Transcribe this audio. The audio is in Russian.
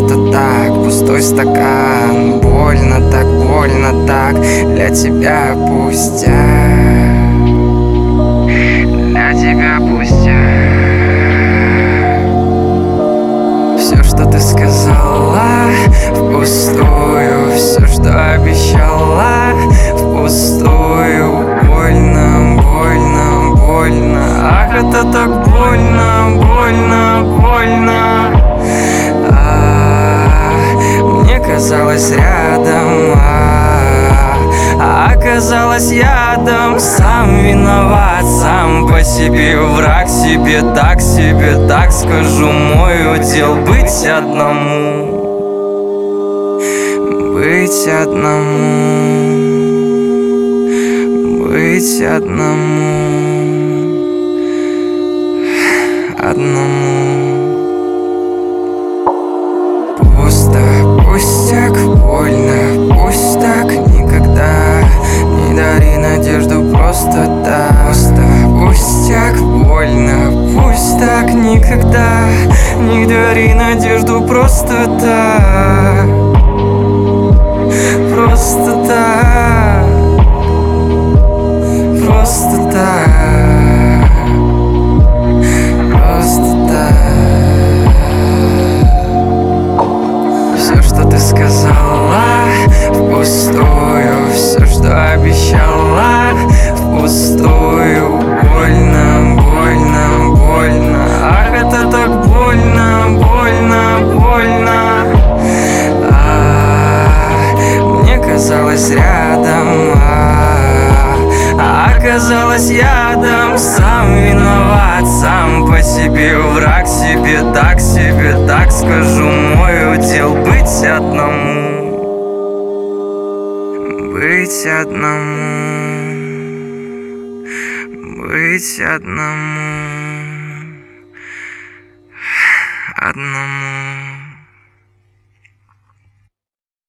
просто так, пустой стакан. Больно так, для тебя пустяк. Для тебя пустяк. Все, что ты сказала, впустую. Все, что обещала, впустую. Больно, больно, больно. Ах, это так больно, больно, больно. Мне казалось рядом, оказалось ядом. Сам виноват, сам по себе враг. Себе, так скажу. Мой удел быть одному. Быть одному. Быть одному. Одному. Пусто, пустяк, больно, пусть так. Никогда не дари надежду просто так. Пусто, пустяк, больно, пусть так. Никогда не дари надежду просто так. Просто так. Просто так. Просто так. Все, что ты сказала, впустую. Все, что обещала, впустую. Больно, больно, больно. Ах, это так больно, больно, больно. Мне казалось рядом, оказалось ядом. Сам виноват, сам по себе враг. Себе, так скажу. Мой удел быть одному. Быть одному. Быть одному. Одному.